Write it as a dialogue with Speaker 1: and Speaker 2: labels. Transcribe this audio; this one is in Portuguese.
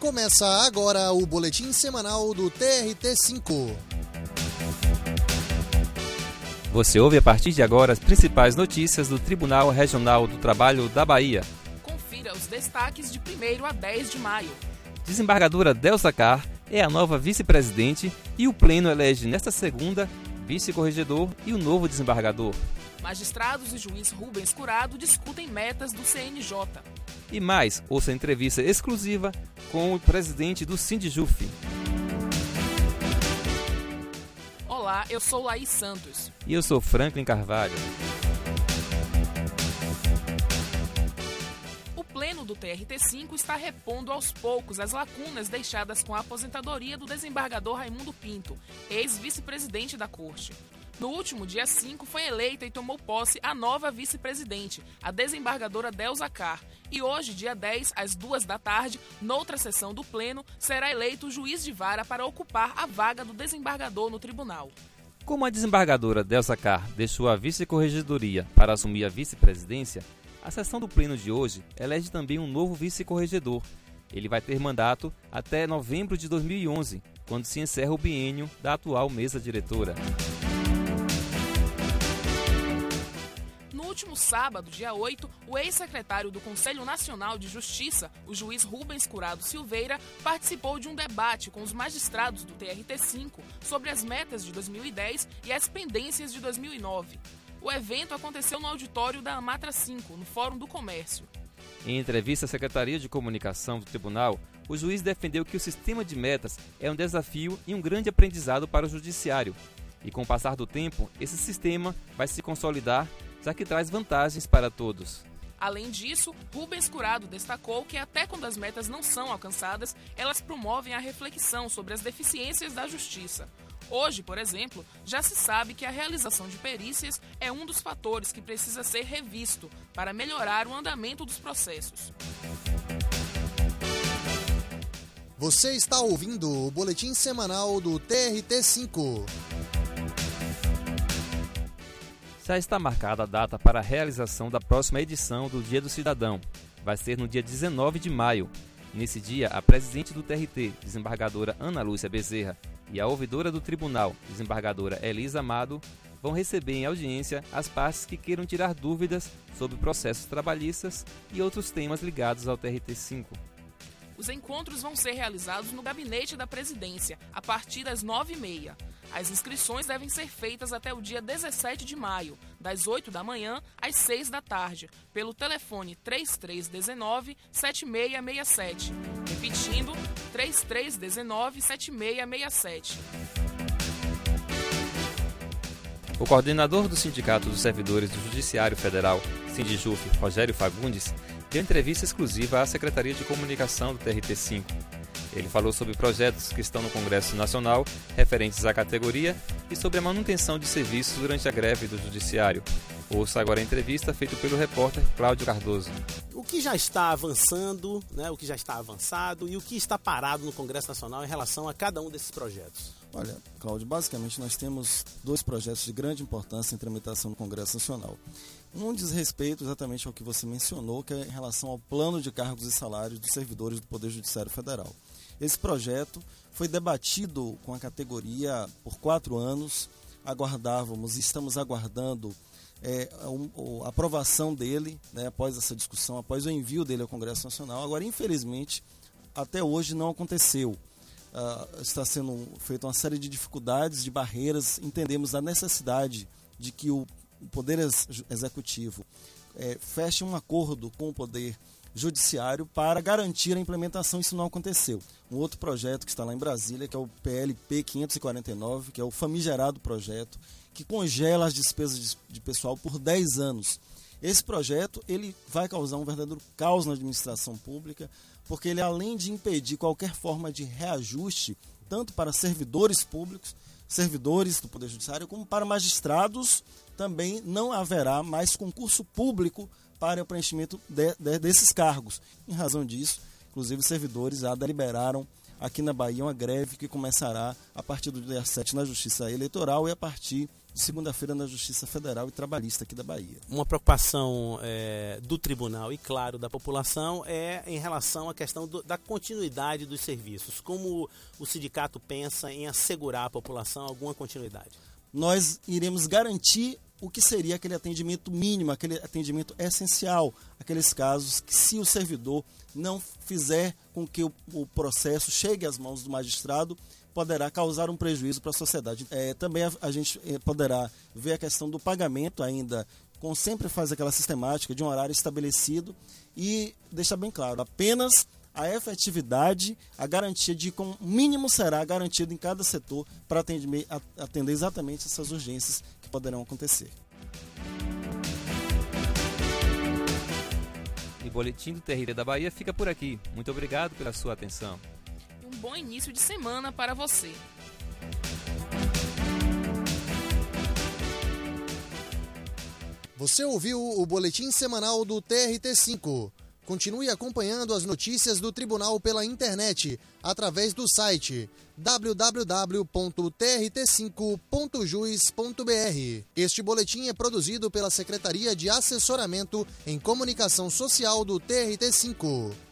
Speaker 1: Começa agora o boletim semanal do TRT5.
Speaker 2: Você ouve a partir de agora as principais notícias do Tribunal Regional do Trabalho da Bahia.
Speaker 3: Confira os destaques de 1º a 10 de maio.
Speaker 2: Desembargadora Delza Carr é a nova vice-presidente e o Pleno elege nesta segunda vice-corregedor e o novo desembargador.
Speaker 3: Magistrados e juiz Rubens Curado discutem metas do CNJ.
Speaker 2: E mais, ouça a entrevista exclusiva com o presidente do Sindjuf.
Speaker 3: Olá, eu sou Laís Santos.
Speaker 2: E eu sou Franklin Carvalho.
Speaker 3: O Pleno do TRT5 está repondo aos poucos as lacunas deixadas com a aposentadoria do desembargador Raimundo Pinto, ex-vice-presidente da Corte. No último dia 5 foi eleita e tomou posse a nova vice-presidente, a desembargadora Delza Carr. E hoje, dia 10, às 2 da tarde, noutra sessão do Pleno, será eleito o juiz de vara para ocupar a vaga do desembargador no tribunal.
Speaker 2: Como a desembargadora Delza Carr deixou a vice-corregedoria para assumir a vice-presidência, a sessão do Pleno de hoje elege também um novo vice-corregedor. Ele vai ter mandato até novembro de 2011, quando se encerra o biênio da atual mesa diretora.
Speaker 3: No último sábado, dia 8, o ex-secretário do Conselho Nacional de Justiça, o juiz Rubens Curado Silveira, participou de um debate com os magistrados do TRT5 sobre as metas de 2010 e as pendências de 2009. O evento aconteceu no auditório da Amatra 5, no Fórum do Comércio.
Speaker 2: Em entrevista à Secretaria de Comunicação do Tribunal, o juiz defendeu que o sistema de metas é um desafio e um grande aprendizado para o judiciário. E com o passar do tempo, esse sistema vai se consolidar, já que traz vantagens para todos.
Speaker 3: Além disso, Rubens Curado destacou que até quando as metas não são alcançadas, elas promovem a reflexão sobre as deficiências da justiça. Hoje, por exemplo, já se sabe que a realização de perícias é um dos fatores que precisa ser revisto para melhorar o andamento dos processos.
Speaker 1: Você está ouvindo o boletim semanal do TRT5.
Speaker 2: Já está marcada a data para a realização da próxima edição do Dia do Cidadão. Vai ser no dia 19 de maio. Nesse dia, a presidente do TRT, desembargadora Ana Lúcia Bezerra, e a ouvidora do tribunal, desembargadora Elisa Amado, vão receber em audiência as partes que queiram tirar dúvidas sobre processos trabalhistas e outros temas ligados ao TRT5.
Speaker 3: Os encontros vão ser realizados no gabinete da presidência, a partir das 9h30. As inscrições devem ser feitas até o dia 17 de maio, das 8 da manhã às 6 da tarde, pelo telefone 3319-7667. Repetindo, 3319-7667.
Speaker 2: O coordenador do Sindicato dos Servidores do Judiciário Federal, Sindjuf, Rogério Fagundes, deu entrevista exclusiva à Secretaria de Comunicação do TRT5. Ele falou sobre projetos que estão no Congresso Nacional, referentes à categoria, e sobre a manutenção de serviços durante a greve do Judiciário. Ouça agora a entrevista feita pelo repórter Cláudio Cardoso.
Speaker 4: O que já está avançando, o que já está avançado e o que está parado no Congresso Nacional em relação a cada um desses projetos?
Speaker 5: Olha, Cláudio, basicamente nós temos 2 projetos de grande importância em tramitação no Congresso Nacional. Um diz respeito exatamente ao que você mencionou, que é em relação ao plano de cargos e salários dos servidores do Poder Judiciário Federal. Esse projeto foi debatido com a categoria por 4 anos, estamos aguardando a aprovação dele, após essa discussão, após o envio dele ao Congresso Nacional. Agora, infelizmente, até hoje não aconteceu. Está sendo feita uma série de dificuldades, de barreiras. Entendemos a necessidade de que o Poder Executivo feche um acordo com o Poder Judiciário para garantir a implementação. Isso não aconteceu. Um outro projeto que está lá em Brasília, que é o PLP 549, que é o famigerado projeto, que congela as despesas de pessoal por 10 anos. Esse projeto ele vai causar um verdadeiro caos na administração pública, porque ele, além de impedir qualquer forma de reajuste, tanto para servidores públicos, servidores do Poder Judiciário, como para magistrados, também não haverá mais concurso público para o preenchimento desses cargos. Em razão disso, inclusive os servidores já deliberaram aqui na Bahia uma greve que começará a partir do dia 7 na Justiça Eleitoral e a partir de segunda-feira na Justiça Federal e Trabalhista aqui da Bahia.
Speaker 4: Uma preocupação do tribunal e, claro, da população é em relação à questão da continuidade dos serviços. Como o sindicato pensa em assegurar à população alguma continuidade?
Speaker 5: Nós iremos garantir o que seria aquele atendimento mínimo, aquele atendimento essencial, aqueles casos que, se o servidor não fizer com que o processo chegue às mãos do magistrado, poderá causar um prejuízo para a sociedade. Também a gente poderá ver a questão do pagamento ainda, como sempre faz aquela sistemática de um horário estabelecido, e deixar bem claro, apenas a efetividade, a garantia de que o mínimo será garantido em cada setor para atender exatamente essas urgências que poderão acontecer.
Speaker 2: E o Boletim do TRT da Bahia fica por aqui. Muito obrigado pela sua atenção.
Speaker 3: Um bom início de semana para você.
Speaker 1: Você ouviu o Boletim Semanal do TRT5. Continue acompanhando as notícias do Tribunal pela internet, através do site www.trt5.jus.br. Este boletim é produzido pela Secretaria de Assessoramento em Comunicação Social do TRT5.